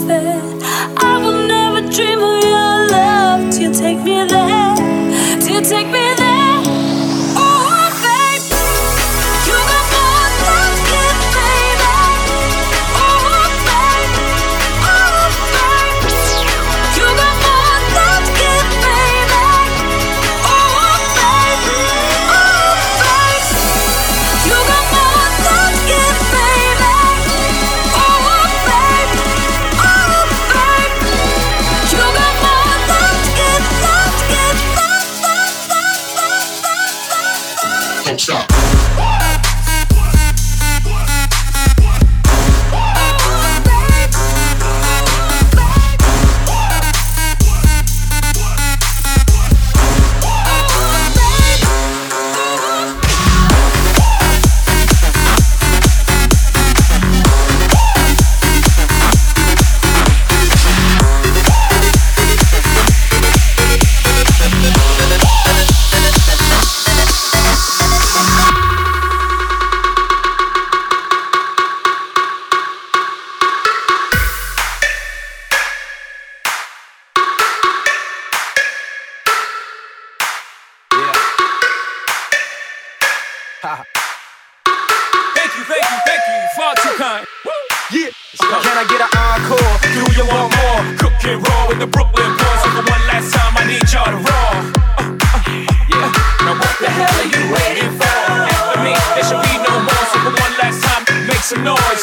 fair. I will never dream of your love till you take me there, till you take me there. Stop. Thank you, far too kind. Yeah. Can I get an encore? Do you want more? Cook and roll with the Brooklyn boys. So for one last time, I need y'all to roll. Yeah. Now what the hell are you waiting for? After me, there should be no more. So for one last time, make some noise.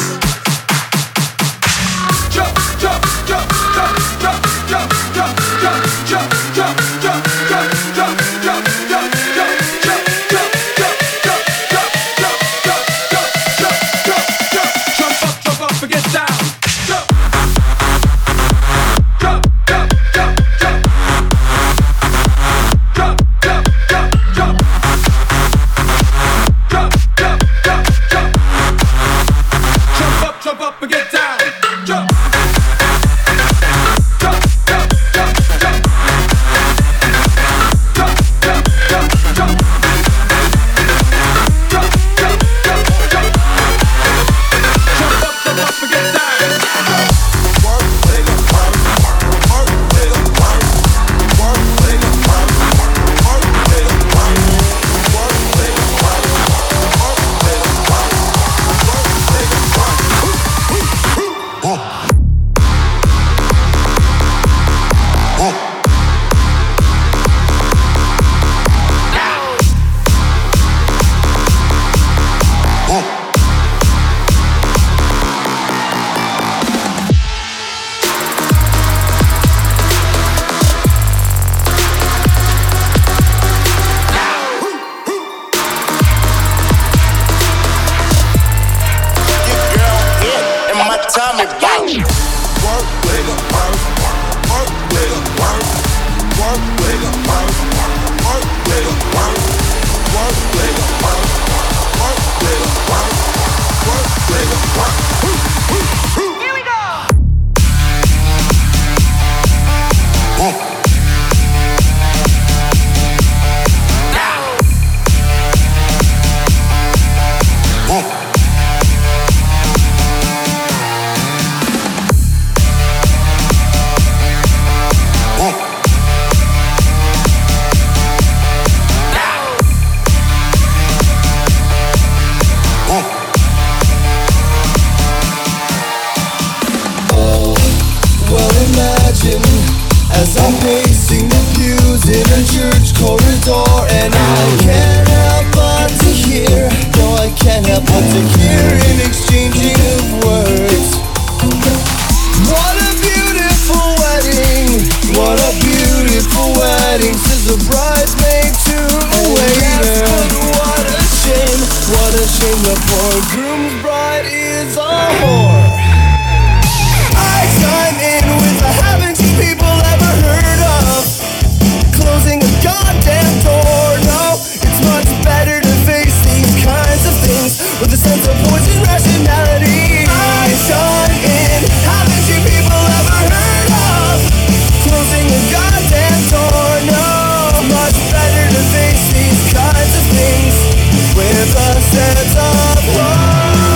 Jump, jump, jump, jump, jump, jump, jump, jump, jump, jump, jump, jump, jump, jump, jump, jump. As I'm pacing the pews in a church corridor, and I can't help but to hear, no, I can't help but to hear an exchanging of words. What a beautiful wedding, what a beautiful wedding, says the bridesmaid to the waiter. What a shame the poor groom's bride is a whore. I chime in with the haven't you people ever heard of closing a goddamn door? No, it's much better to face these kinds of things with a sense of poison rationality. I chime in, haven't you people ever heard of closing a goddamn door? No, much better to face these kinds of things with a sense of hope.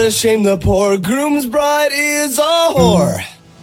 a shame the poor groom's bride is a whore.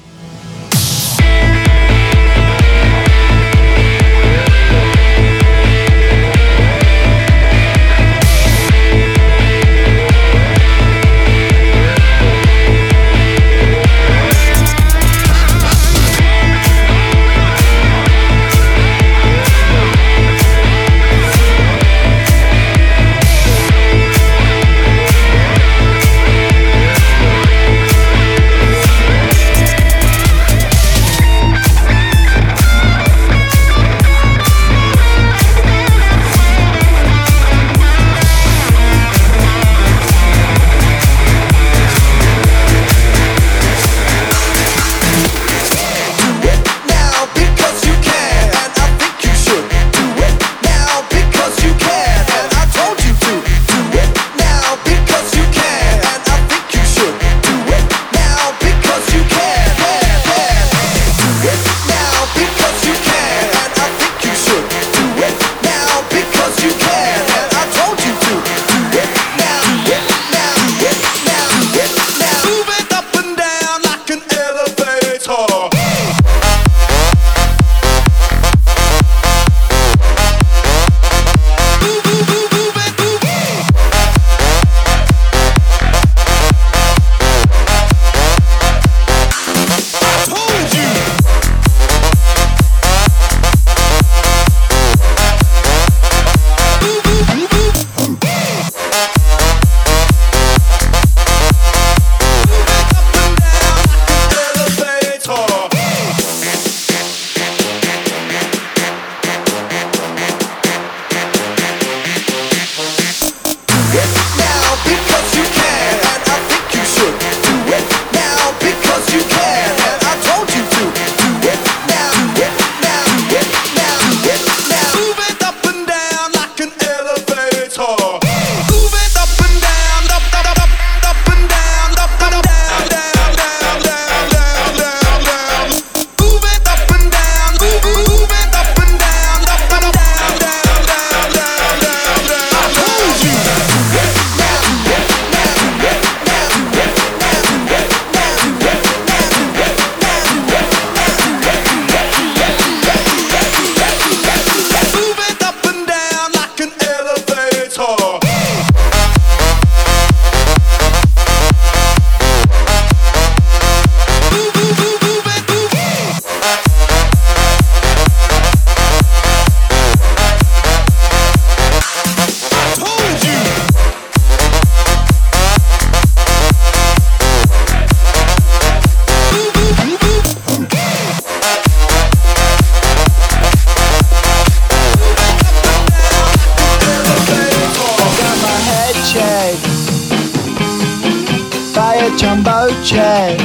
jumbo jet.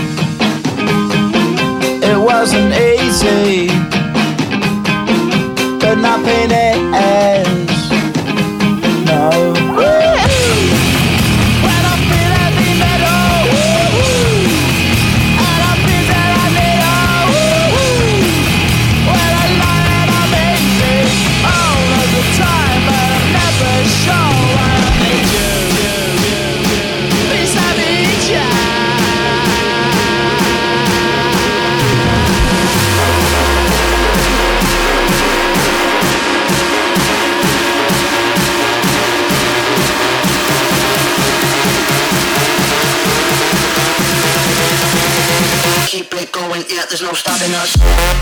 It wasn't easy, but nothing is. No. When I feel heavy metal, and I feel that I need when I lie and I'm easy all of the time, but I'm never sure when I need you. Please I need you. Keep it going, yeah, there's no stopping us.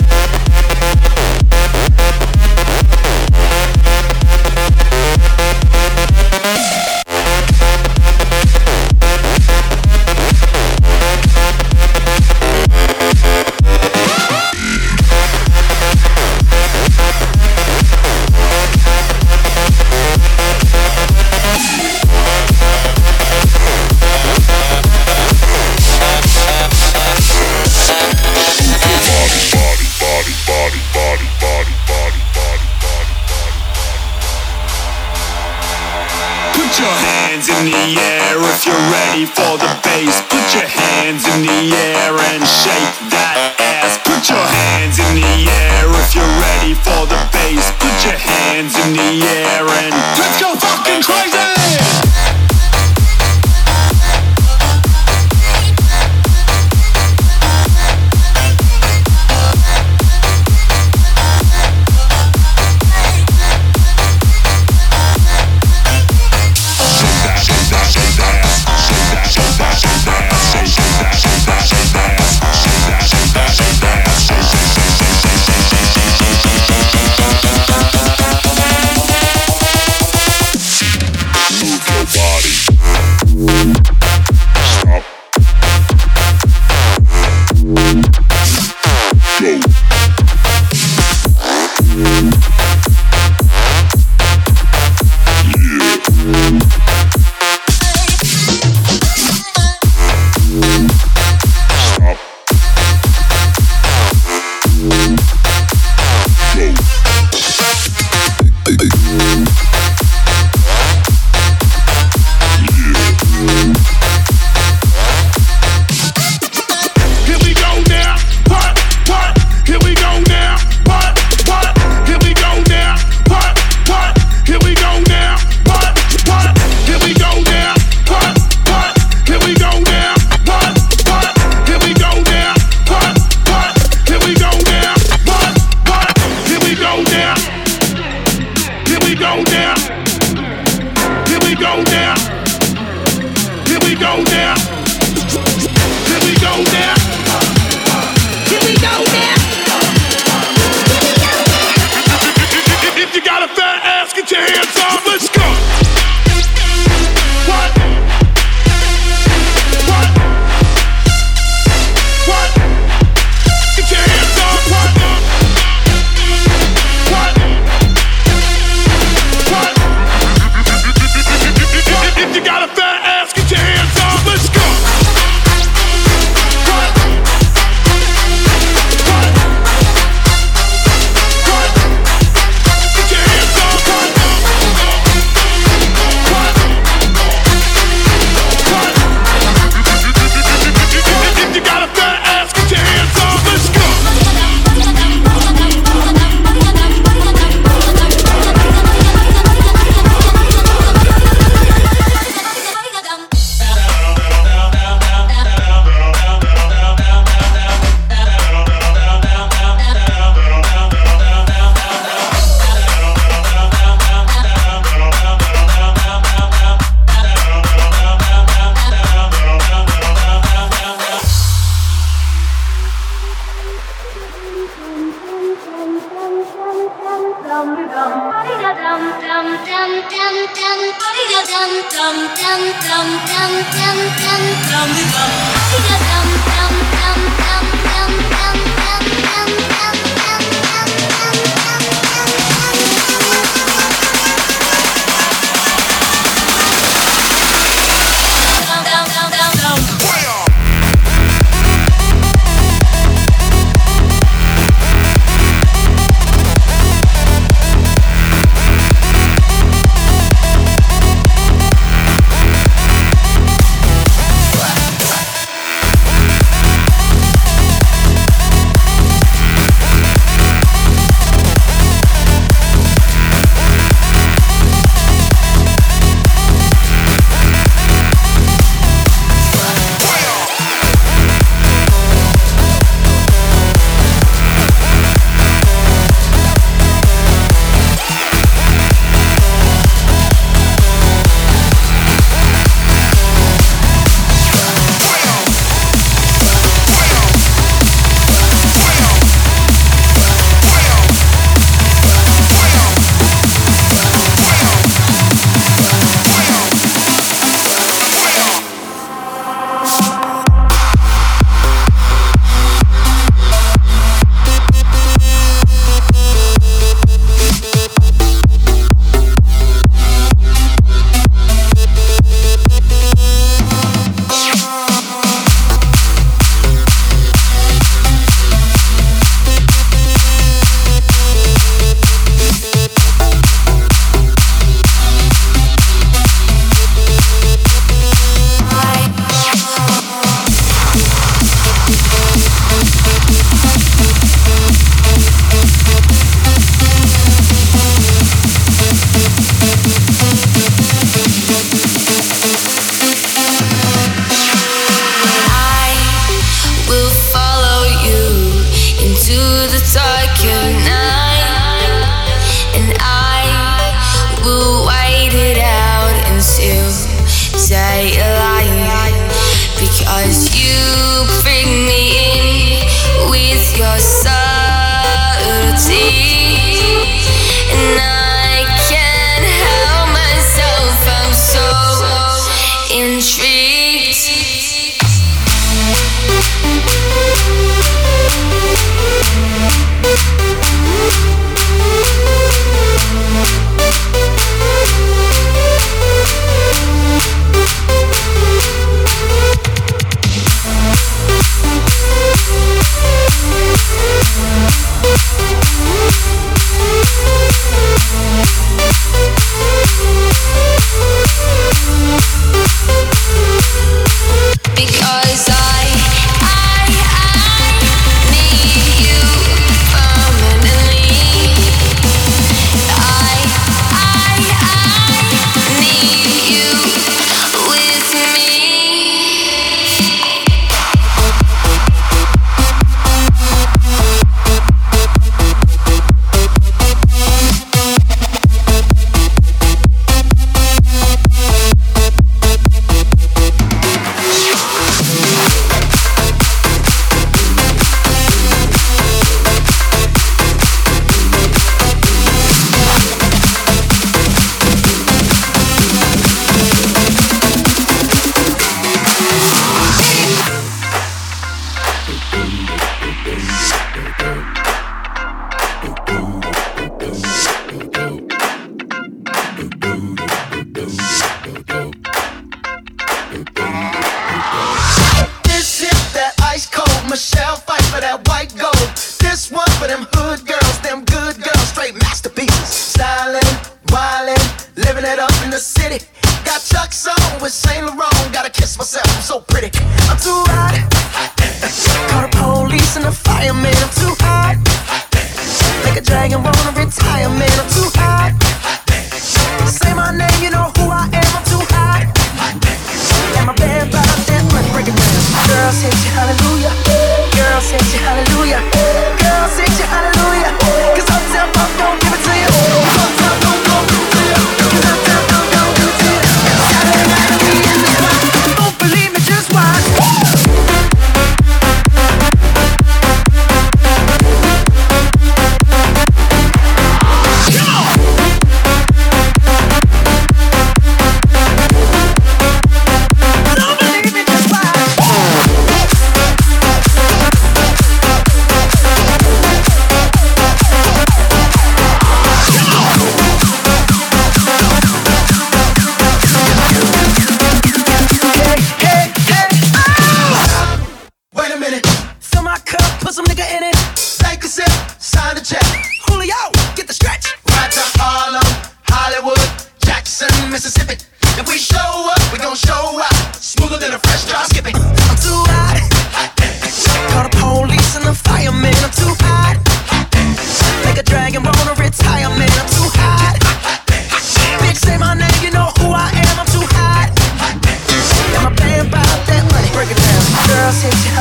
Put your hands in the air if you're ready for the bass. Put your hands in the air and shake that ass. Put your hands in the air if you're ready for the bass. Put your hands in the air and let's go fucking crazy!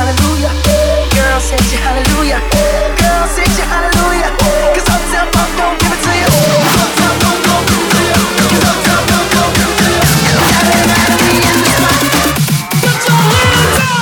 hallelujah. Girl, set you hallelujah. Girl, set you hallelujah. 'Cause Uptown Funk don't give it to you. 'Cause Uptown Funk don't give it to you. 'Cause Uptown Funk don't give it to you. Everybody in the spot. Put your hands up.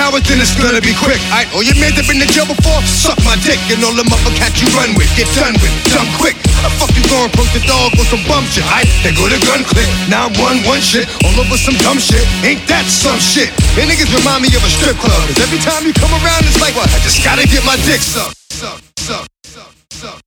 hours, then it's gonna be quick. Alright, all your men that been to jail before, suck my dick. And all them other cats you run with, get done with, done quick. How the fuck you gonna approach the dog on some bum shit? Alright, they go to gun click. 911 shit, all over some dumb shit. Ain't that some shit? And niggas remind me of a strip club. Cause every time you come around, it's like, what? I just gotta get my dick sucked. Suck, suck, suck, suck.